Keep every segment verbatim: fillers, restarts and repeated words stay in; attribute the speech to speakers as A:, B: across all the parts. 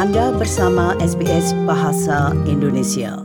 A: Anda bersama S B S Bahasa Indonesia.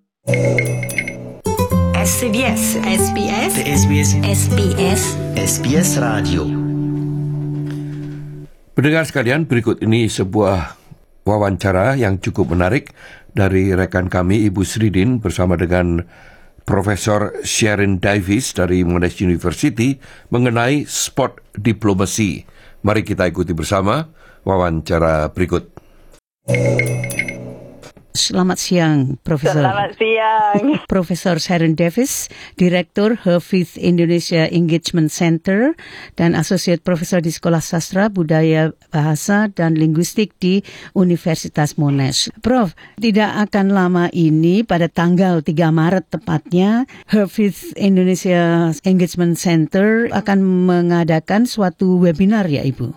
B: S B S, S B S,
C: S B S,
B: S B S,
C: S B S Radio.
D: Pendengar sekalian, berikut ini sebuah wawancara yang cukup menarik dari rekan kami Ibu Sridin bersama dengan Profesor Sharon Davis dari Monash University mengenai sport diplomasi. Mari kita ikuti bersama wawancara berikut.
A: Selamat siang, Profesor.
E: Selamat siang.
A: Profesor Sharon Davis, Direktur Herfith Indonesia Engagement Center dan Associate Professor di Sekolah Sastra, Budaya, Bahasa, dan Linguistik di Universitas Monash. Prof, tidak akan lama ini pada tanggal tiga Maret tepatnya, Herfith Indonesia Engagement Center akan mengadakan suatu webinar ya, Ibu?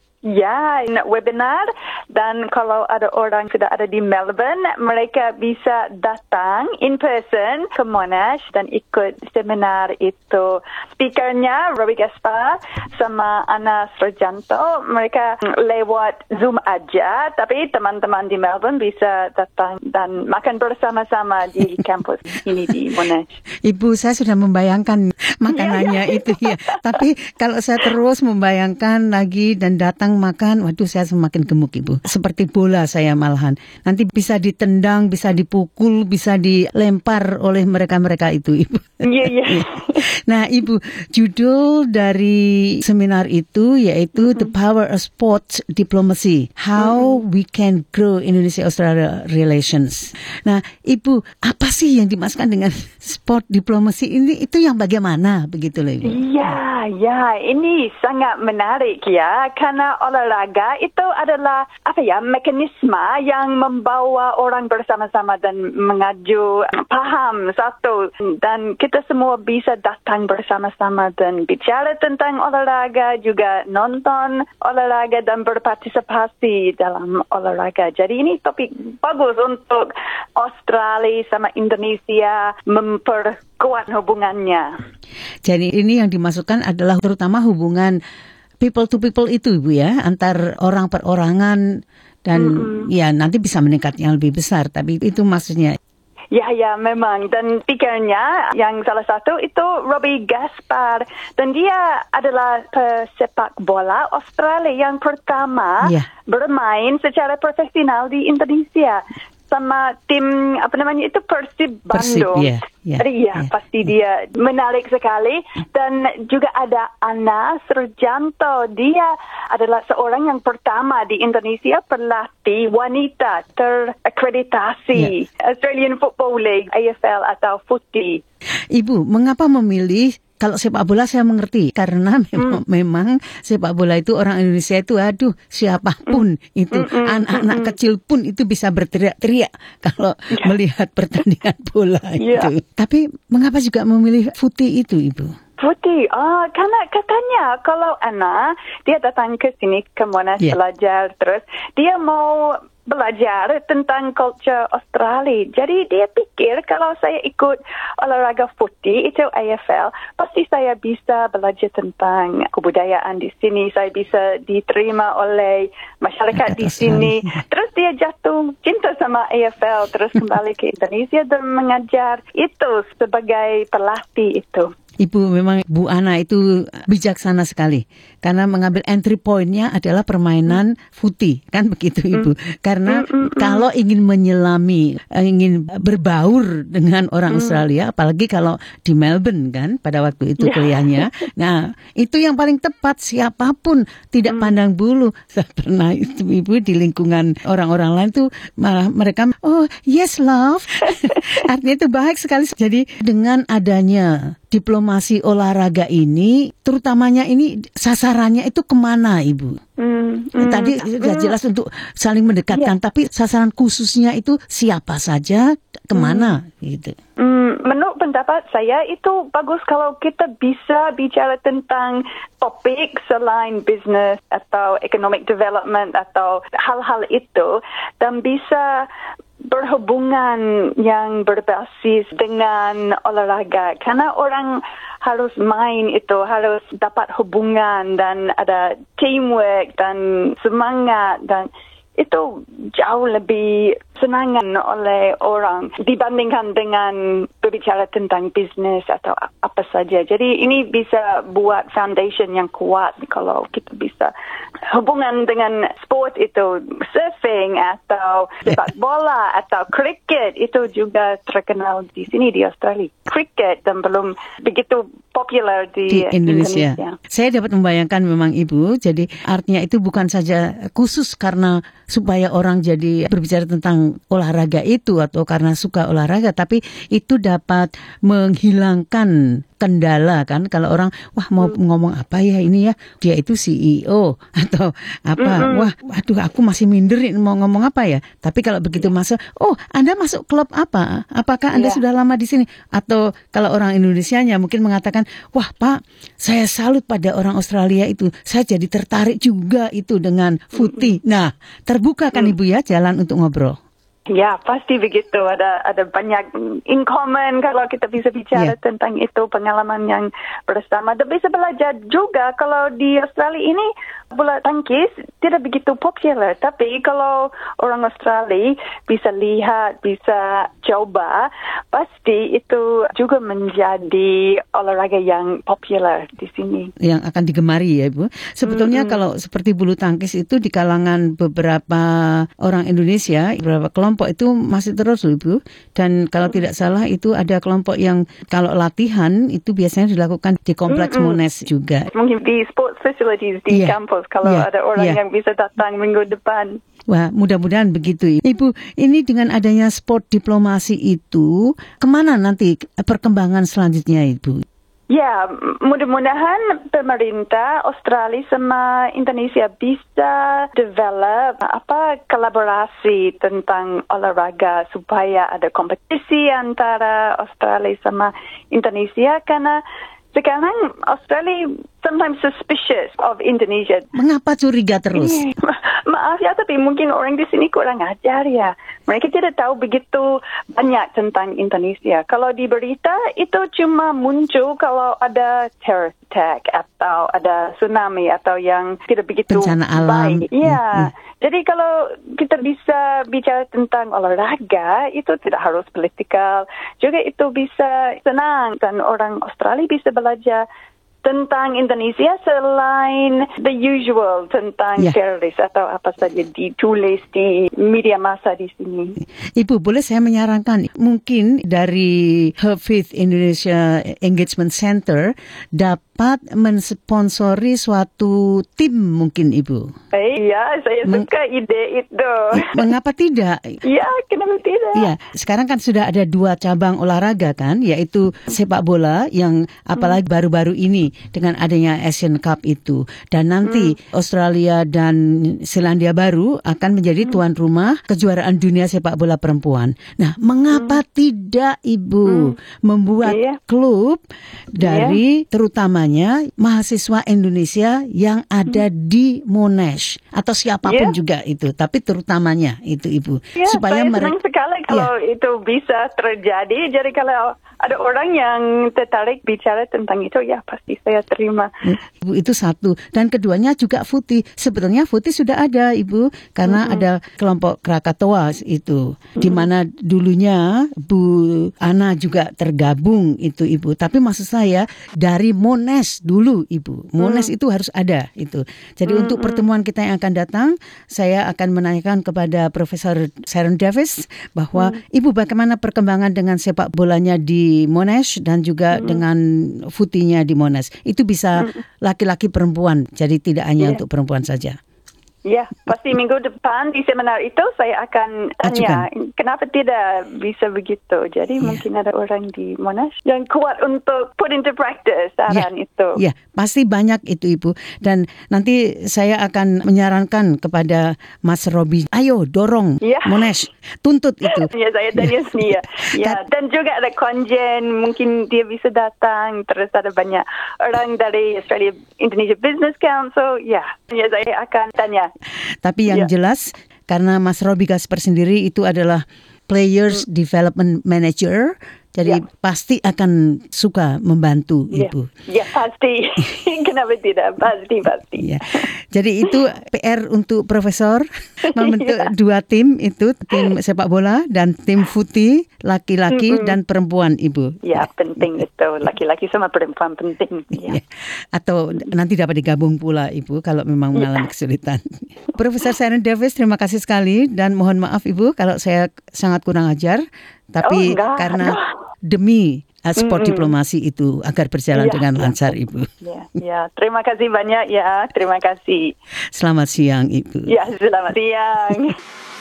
E: Ya, webinar, dan kalau ada orang sudah ada di Melbourne, mereka bisa datang in person ke Monash dan ikut seminar itu. Speakernya Robbie Gaspar sama Anna Sarjanto, mereka lewat Zoom aja, tapi teman-teman di Melbourne bisa datang dan makan bersama-sama di kampus ini di Monash.
A: Ibu, saya sudah membayangkan makanannya ya, ya. itu ya. Tapi kalau saya terus membayangkan lagi dan datang makan, waduh saya semakin gemuk, Ibu. Seperti bola saya malahan. Nanti bisa ditendang, bisa dipukul, bisa dilempar oleh mereka-mereka itu, Ibu.
E: Iya, iya.
A: Nah, Ibu, judul dari seminar itu yaitu mm-hmm. The Power of Sport Diplomacy, How mm-hmm. We Can Grow Indonesia-Australia Relations. Nah, Ibu, apa sih yang dimaksudkan dengan sport diplomasi ini? Itu yang bagaimana? Begitu loh, Ibu.
E: Iya, ya, ini sangat menarik ya, karena olahraga itu adalah apa ya, mekanisme yang membawa orang bersama-sama dan mengaju paham satu, dan kita semua bisa datang bersama-sama dan bicara tentang olahraga, juga nonton olahraga dan berpartisipasi dalam olahraga. Jadi ini topik bagus untuk Australia sama Indonesia memperkuat hubungannya.
A: Jadi ini yang dimasukkan adalah terutama hubungan people to people itu, Ibu ya, antar orang perorangan dan mm-hmm. ya nanti bisa meningkat yang lebih besar, tapi itu maksudnya.
E: Ya, ya, memang. Dan speakernya yang salah satu itu Robbie Gaspar. Dan dia adalah pesepak bola Australia yang pertama yeah. bermain secara profesional di Indonesia. Sama tim, apa namanya itu, Persib Bandung.
A: Persib, yeah, yeah,
E: Jadi ya, yeah, pasti yeah. dia menarik sekali. Dan juga ada Anna Sarjanto. Dia adalah seorang yang pertama di Indonesia pelatih wanita terakreditasi yeah. Australian Football League, A F L atau Footy.
A: Ibu, mengapa memilih? Kalau sepak bola saya mengerti, karena memang, mm. memang sepak bola itu orang Indonesia itu, aduh, siapapun mm. itu, mm-mm. anak-anak mm-mm. kecil pun itu bisa berteriak-teriak kalau yeah. melihat pertandingan bola yeah. itu. Tapi mengapa juga memilih footy itu, Ibu?
E: Putih, oh, karena katanya kalau Anna, dia datang ke sini ke Monash yeah. belajar terus, dia mau belajar tentang culture Australia. Jadi dia pikir kalau saya ikut olahraga footy, itu A F L, pasti saya bisa belajar tentang kebudayaan di sini. Saya bisa diterima oleh masyarakat di sini. Terus dia jatuh cinta sama A F L, terus kembali ke Indonesia dan mengajar itu sebagai pelatih itu.
A: Ibu, memang Bu Ana itu bijaksana sekali karena mengambil entry point-nya adalah permainan footy, kan begitu, Ibu. Karena kalau ingin menyelami, ingin berbaur dengan orang Australia, apalagi kalau di Melbourne kan pada waktu itu kuliahnya. Nah, itu yang paling tepat, siapapun tidak pandang bulu. Saya pernah itu, Ibu, di lingkungan orang-orang lain tuh malah mereka, oh yes love. Artinya itu baik sekali. Jadi dengan adanya diplomasi olahraga ini, terutamanya ini sasarannya itu kemana, Ibu? Mm, mm, Tadi sudah mm, jelas untuk saling mendekatkan, yeah. tapi sasaran khususnya itu siapa saja, kemana, mm. gitu.
E: Mm, menurut pendapat saya itu bagus kalau kita bisa bicara tentang topik selain business atau economic development atau hal-hal itu, dan bisa berhubungan yang berbasis dengan olahraga. Karena orang harus main itu, harus dapat hubungan dan ada teamwork dan semangat, dan itu jauh lebih senangan oleh orang dibandingkan dengan berbicara tentang bisnes atau apa saja. Jadi ini bisa buat foundation yang kuat kalau kita bisa hubungan dengan sport itu, surfing atau sepak bola atau cricket itu juga terkenal di sini di Australia. Cricket dan belum begitu popular di,
A: di Indonesia.
E: Indonesia.
A: Saya dapat membayangkan memang Ibu, jadi artinya itu bukan saja khusus karena supaya orang jadi berbicara tentang olahraga itu atau karena suka olahraga, tapi itu dapat menghilangkan kendala kan kalau orang wah mau mm. ngomong apa ya ini ya dia itu C E O atau apa mm-hmm. wah aduh aku masih minderin mau ngomong apa ya, tapi kalau begitu masuk oh Anda masuk klub apa, apakah Anda yeah. sudah lama di sini, atau kalau orang Indonesianya mungkin mengatakan wah Pak saya salut pada orang Australia itu, saya jadi tertarik juga itu dengan footy. Nah terbuka kan mm. Ibu ya jalan untuk ngobrol.
E: Ya, pasti begitu. Ada ada banyak in common kalau kita bisa bicara yeah. tentang itu, pengalaman yang bersama. Dan bisa belajar juga kalau di Australia ini bola tangkis tidak begitu popular. Tapi kalau orang Australia bisa lihat, bisa coba, pasti itu juga menjadi olahraga yang popular di sini.
A: Yang akan digemari ya Ibu. Sebetulnya mm-hmm. kalau seperti bulu tangkis itu di kalangan beberapa orang Indonesia, beberapa kelompok itu masih terus loh Ibu. Dan kalau mm-hmm. tidak salah itu ada kelompok yang kalau latihan itu biasanya dilakukan di kompleks mm-hmm. Monash juga.
E: Mungkin di sports facilities di yeah. kampus kalau yeah. ada orang yeah. yang bisa datang minggu depan.
A: Wah, mudah-mudahan begitu. Ibu, ini dengan adanya sport diplomasi itu, kemana nanti perkembangan selanjutnya Ibu?
E: Ya, mudah-mudahan pemerintah Australia sama Indonesia bisa develop apa kolaborasi tentang olahraga supaya ada kompetisi antara Australia sama Indonesia, karena sekarang Australia sometimes suspicious of Indonesia.
A: Mengapa curiga terus?
E: Maaf ya, tapi mungkin orang di sini kurang ajar ya. Mereka tidak tahu begitu banyak tentang Indonesia. Kalau di berita itu cuma muncul kalau ada terrorist attack atau ada tsunami atau yang tidak begitu
A: bencana alam.
E: Baik. Ya. Hmm. Jadi kalau kita bisa bicara tentang olahraga, itu tidak harus politikal. Juga itu bisa senang dan orang Australia bisa belajar tentang Indonesia selain the usual tentang yeah. teroris atau apa saja ditulis di media massa di sini.
A: Ibu, boleh saya menyarankan mungkin dari Her Faith Indonesia Engagement Center dapat mensponsori suatu tim mungkin Ibu.
E: Iya, saya Meng- suka ide itu.
A: Mengapa tidak?
E: Iya, kenapa tidak?
A: Iya, sekarang kan sudah ada dua cabang olahraga kan, yaitu sepak bola yang apalagi hmm. baru-baru ini dengan adanya Asian Cup itu. Dan nanti hmm. Australia dan Selandia Baru akan menjadi hmm. tuan rumah kejuaraan dunia sepak bola perempuan. Nah, mengapa hmm. tidak Ibu hmm. membuat yeah. klub dari yeah. terutamanya mahasiswa Indonesia yang ada hmm. di Monash atau siapapun yeah. juga itu, tapi terutamanya itu Ibu.
E: Yeah,
A: supaya
E: saya
A: mereka
E: senang sekali kalau yeah. itu bisa terjadi. Jadi kalau ada orang yang tertarik bicara tentang itu, ya pasti saya terima.
A: Ibu, itu satu. Dan keduanya juga footy. Sebetulnya footy sudah ada Ibu, karena mm-hmm. ada kelompok Krakatoa itu, mm-hmm. di mana dulunya Bu Ana juga tergabung itu Ibu. Tapi maksud saya dari Monash dulu Ibu. Monash mm-hmm. itu harus ada itu. Jadi mm-hmm. untuk pertemuan kita yang akan datang, saya akan menanyakan kepada Profesor Sharon Davis bahwa mm-hmm. Ibu bagaimana perkembangan dengan sepak bolanya di Monash dan juga mm-hmm. dengan footy-nya di Monash. Itu bisa mm-hmm. laki-laki perempuan, jadi tidak hanya yeah. untuk perempuan saja.
E: Ya, pasti minggu depan di seminar itu saya akan tanya Ajukan. Kenapa tidak bisa begitu. Jadi yeah. mungkin ada orang di Monash yang kuat untuk put into practice saran yeah. itu.
A: Ya, yeah. pasti banyak itu Ibu. Dan nanti saya akan menyarankan kepada Mas Robi, ayo dorong yeah. Monash, tuntut itu.
E: Ya, saya tanya sendiri. Ya. Ya, dan juga ada konjen, mungkin dia bisa datang. Terus ada banyak orang dari Australia Indonesia Business Council. Ya, ya saya akan tanya.
A: Tapi yang yeah. jelas, karena Mas Robi Gasper sendiri itu adalah Players hmm. Development Manager Jadi
E: ya.
A: pasti akan suka membantu
E: Ya,
A: Ibu.
E: ya pasti. Kenapa tidak? Pasti, pasti.
A: Ya. Jadi itu P R untuk Profesor membentuk
E: Ya.
A: dua tim itu, tim sepak bola dan tim footy, laki-laki
E: Mm-mm.
A: dan perempuan Ibu.
E: Ya, penting itu. Laki-laki sama perempuan penting. Ya.
A: Ya. Atau nanti dapat digabung pula Ibu kalau memang mengalami kesulitan. Profesor Sharon Davis, terima kasih sekali dan mohon maaf Ibu kalau saya sangat kurang ajar, tapi
E: Oh, enggak,
A: karena
E: enggak.
A: demi uh, sport
E: Mm-mm.
A: diplomasi itu agar berjalan
E: Ya,
A: dengan
E: ya.
A: lancar Ibu.
E: Ya, ya. Terima kasih banyak ya. Terima kasih.
A: Selamat siang Ibu.
E: Ya, selamat siang.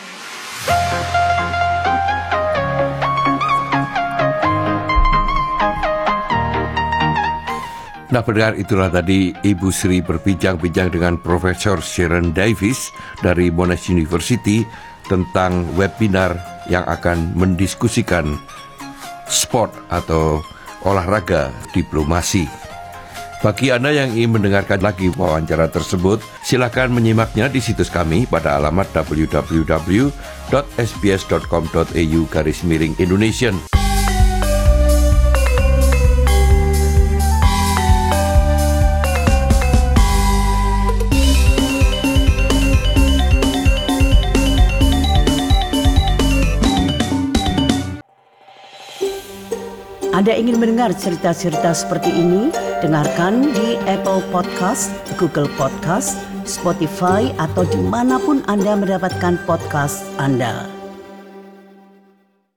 D: Nah, pendengar, itulah tadi Ibu Sri berbincang-bincang dengan Profesor Sharon Davis dari Monash University tentang webinar yang akan mendiskusikan sport atau olahraga diplomasi. Bagi Anda yang ingin mendengarkan lagi wawancara tersebut, silakan menyimaknya di situs kami pada alamat w w w dot s b s dot com dot a u garis miring Indonesian.
C: Anda ingin mendengar cerita-cerita seperti ini? Dengarkan di Apple Podcast, Google Podcast, Spotify, atau dimanapun Anda mendapatkan podcast Anda.